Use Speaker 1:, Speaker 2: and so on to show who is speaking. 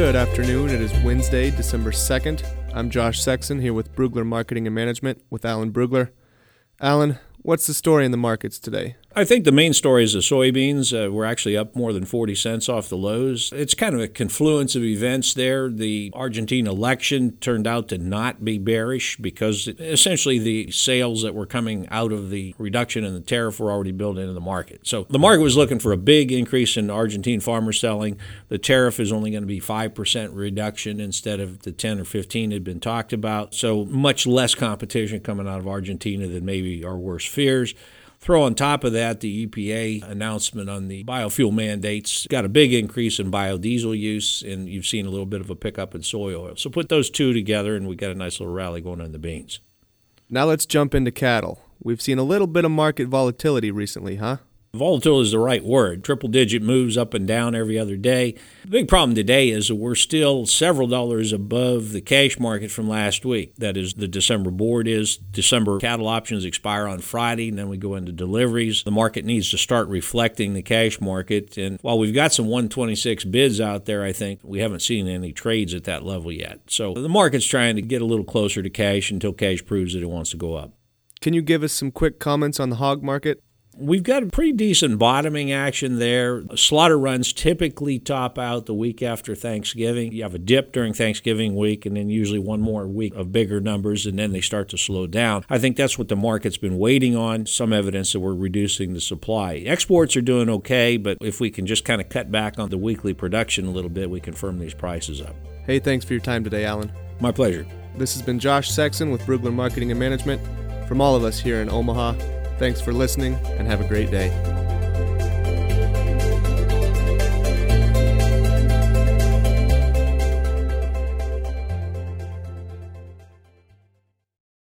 Speaker 1: Good afternoon. It is Wednesday, December 2nd. I'm Josh Sexton here with Brugler Marketing and Management with Alan Brugler. Alan, what's the story in the markets today?
Speaker 2: I think the main story is the soybeans. We're actually up more than 40 cents off the lows. It's kind of a confluence of events there. The Argentine election turned out to not be bearish because essentially the sales that were coming out of the reduction in the tariff were already built into the market. So the market was looking for a big increase in Argentine farmer selling. The tariff is only going to be 5% reduction instead of the 10 or 15 had been talked about. So much less competition coming out of Argentina than maybe our worst fears. Throw on top of that the EPA announcement on the biofuel mandates. Got a big increase in biodiesel use, and you've seen a little bit of a pickup in soy oil. So put those two together, and we got a nice little rally going on in the beans.
Speaker 1: Now let's jump into cattle. We've seen a little bit of market volatility recently, huh?
Speaker 2: Volatile is the right word. Triple-digit moves up and down every other day. The big problem today is that we're still several dollars above the cash market from last week. That is, the December board is. December cattle options expire on Friday, and then we go into deliveries. The market needs to start reflecting the cash market. And while we've got some 126 bids out there, I think we haven't seen any trades at that level yet. So the market's trying to get a little closer to cash until cash proves that it wants to go up.
Speaker 1: Can you give us some quick comments on the hog market?
Speaker 2: We've got a pretty decent bottoming action there. Slaughter runs typically top out the week after Thanksgiving. You have a dip during Thanksgiving week and then usually one more week of bigger numbers, and then they start to slow down. I think that's what the market's been waiting on, some evidence that we're reducing the supply. Exports are doing okay, but if we can just kind of cut back on the weekly production a little bit, we can firm these prices up.
Speaker 1: Hey, thanks for your time today, Alan.
Speaker 2: My pleasure.
Speaker 1: This has been Josh Sexton with Brugler Marketing and Management. From all of us here in Omaha, thanks for listening, and have a great day.